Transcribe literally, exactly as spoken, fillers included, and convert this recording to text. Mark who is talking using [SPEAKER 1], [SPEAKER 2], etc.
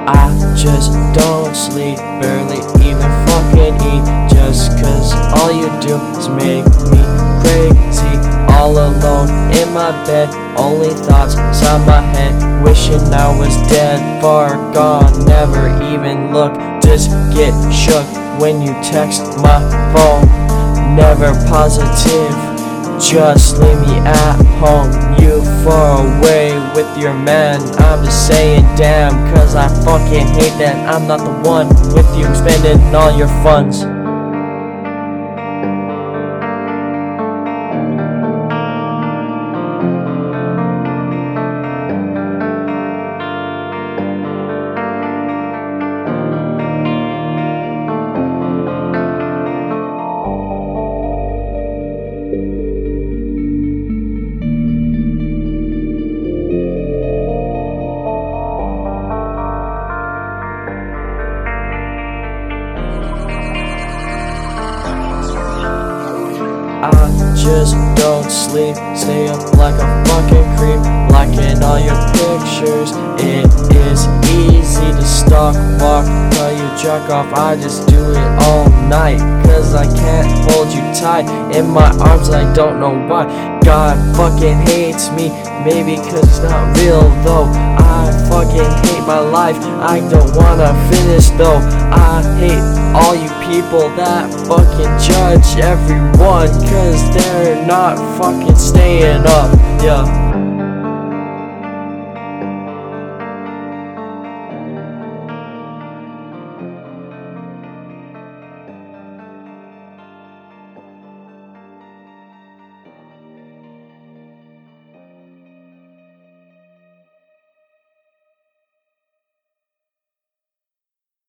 [SPEAKER 1] I just don't sleep, barely even fucking eat, just cause all you do is make me crazy. All alone in my bed, only thoughts inside my head, wishing I was dead, far gone, never even look, just get shook when you text my phone, never positive, just leave me at home. You far away with your man, I'm just saying damn, cause I fucking hate that I'm not the one with you spending all your funds. I just don't sleep, stay up like a fucking creep, liking all your pictures. It is easy to stalk, walk, tell you jerk off. I just do it all night, cause I can't hold you tight in my arms, I don't know why. God fucking hates me, maybe cause it's not real though. I fucking hate my life, I don't wanna finish though. I hate all you people that fucking judge everyone, cause they're not fucking staying up, yeah.